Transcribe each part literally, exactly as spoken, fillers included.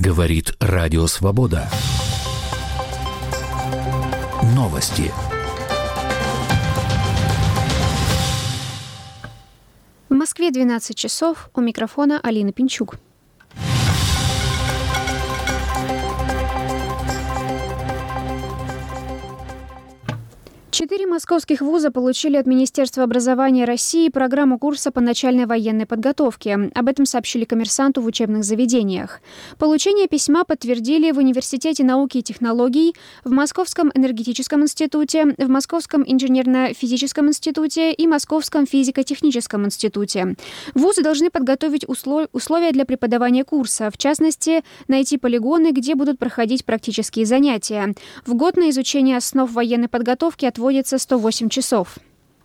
Говорит Радио Свобода. Новости. В Москве двенадцать часов. У микрофона Алина Пинчук. Четыре московских вуза получили от Министерства образования России программу курса по начальной военной подготовке. Об этом сообщили «Коммерсанту» в учебных заведениях. Получение письма подтвердили в Университете науки и технологий, в Московском энергетическом институте, в Московском инженерно-физическом институте и Московском физико-техническом институте. Вузы должны подготовить условия для преподавания курса, в частности, найти полигоны, где будут проходить практические занятия. В год на изучение основ военной подготовки отводится Вводится сто восемь часов.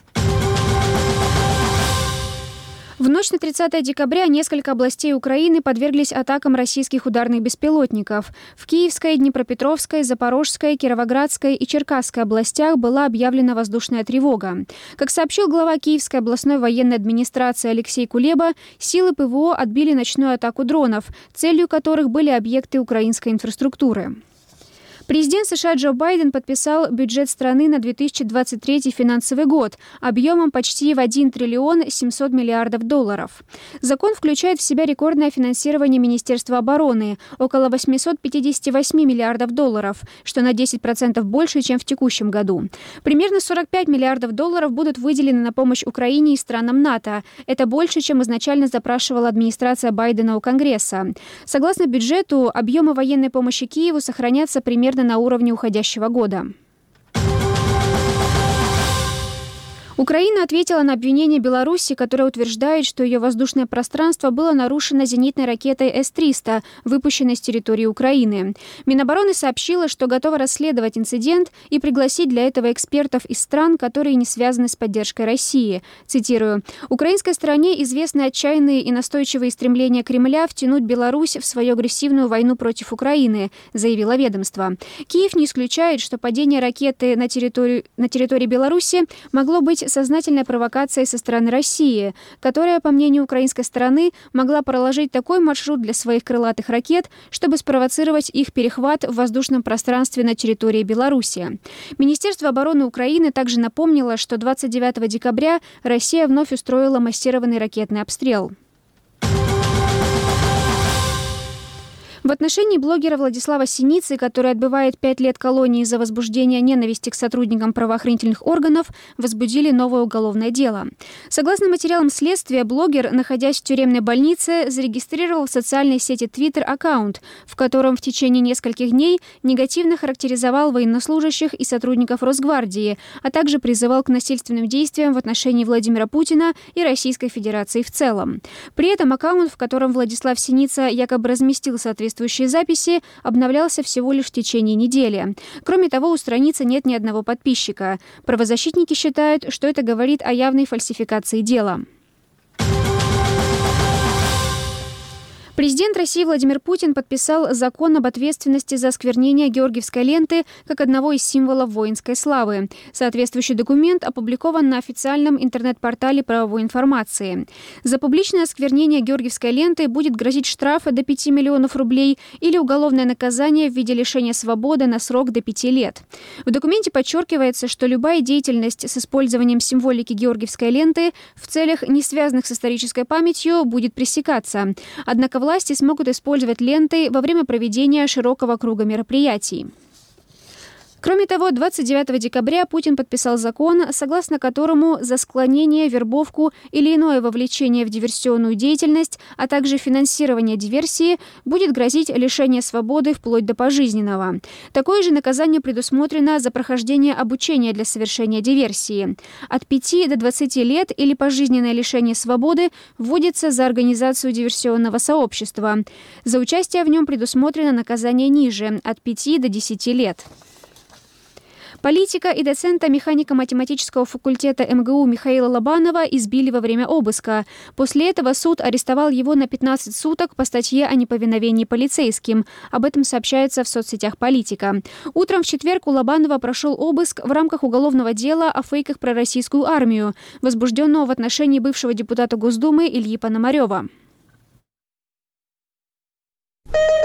В ночь на тридцатое декабря несколько областей Украины подверглись атакам российских ударных беспилотников. В Киевской, Днепропетровской, Запорожской, Кировоградской и Черкасской областях была объявлена воздушная тревога. Как сообщил глава Киевской областной военной администрации Алексей Кулеба, силы ПВО отбили ночную атаку дронов, целью которых были объекты украинской инфраструктуры. Президент США Джо Байден подписал бюджет страны на две тысячи двадцать третий финансовый год объемом почти в один триллион семьсот миллиардов долларов. Закон включает в себя рекордное финансирование Министерства обороны – около восемьсот пятьдесят восемь миллиардов долларов, что на десять процентов больше, чем в текущем году. Примерно сорок пять миллиардов долларов будут выделены на помощь Украине и странам НАТО. Это больше, чем изначально запрашивала администрация Байдена у Конгресса. Согласно бюджету, объемы военной помощи Киеву сохранятся примерно на уровне уходящего года. Украина ответила на обвинение Беларуси, которая утверждает, что ее воздушное пространство было нарушено зенитной ракетой эс триста, выпущенной с территории Украины. Минобороны сообщила, что готова расследовать инцидент и пригласить для этого экспертов из стран, которые не связаны с поддержкой России. Цитирую: «Украинской стороне известны отчаянные и настойчивые стремления Кремля втянуть Беларусь в свою агрессивную войну против Украины», заявило ведомство. Киев не исключает, что падение ракеты на территории, на территории Беларуси могло быть сознательной провокацией со стороны России, которая, по мнению украинской стороны, могла проложить такой маршрут для своих крылатых ракет, чтобы спровоцировать их перехват в воздушном пространстве на территории Беларуси. Министерство обороны Украины также напомнило, что двадцать девятого декабря Россия вновь устроила массированный ракетный обстрел. В отношении блогера Владислава Синицы, который отбывает пять лет колонии за возбуждение ненависти к сотрудникам правоохранительных органов, возбудили новое уголовное дело. Согласно материалам следствия, блогер, находясь в тюремной больнице, зарегистрировал в социальной сети Twitter аккаунт, в котором в течение нескольких дней негативно характеризовал военнослужащих и сотрудников Росгвардии, а также призывал к насильственным действиям в отношении Владимира Путина и Российской Федерации в целом. При этом аккаунт, в котором Владислав Синица якобы разместил соответствующие записи, обновлялся всего лишь в течение недели. Кроме того, у страницы нет ни одного подписчика. Правозащитники считают, что это говорит о явной фальсификации дела. Президент России Владимир Путин подписал закон об ответственности за осквернение Георгиевской ленты как одного из символов воинской славы. Соответствующий документ опубликован на официальном интернет-портале правовой информации. За публичное осквернение Георгиевской ленты будет грозить штраф до пяти миллионов рублей или уголовное наказание в виде лишения свободы на срок до пяти лет. В документе подчеркивается, что любая деятельность с использованием символики Георгиевской ленты в целях, не связанных с исторической памятью, будет пресекаться. Однако власти смогут использовать ленты во время проведения широкого круга мероприятий. Кроме того, двадцать девятого декабря Путин подписал закон, согласно которому за склонение, вербовку или иное вовлечение в диверсионную деятельность, а также финансирование диверсии будет грозить лишение свободы вплоть до пожизненного. Такое же наказание предусмотрено за прохождение обучения для совершения диверсии. От пяти до двадцати лет или пожизненное лишение свободы вводится за организацию диверсионного сообщества. За участие в нем предусмотрено наказание ниже – от пяти до десяти лет. Политика и доцента механико-математического факультета эм гэ у Михаила Лобанова избили во время обыска. После этого суд арестовал его на пятнадцать суток по статье о неповиновении полицейским. Об этом сообщается в соцсетях «Политика». Утром в четверг у Лобанова прошел обыск в рамках уголовного дела о фейках про российскую армию, возбужденного в отношении бывшего депутата Госдумы Ильи Пономарева.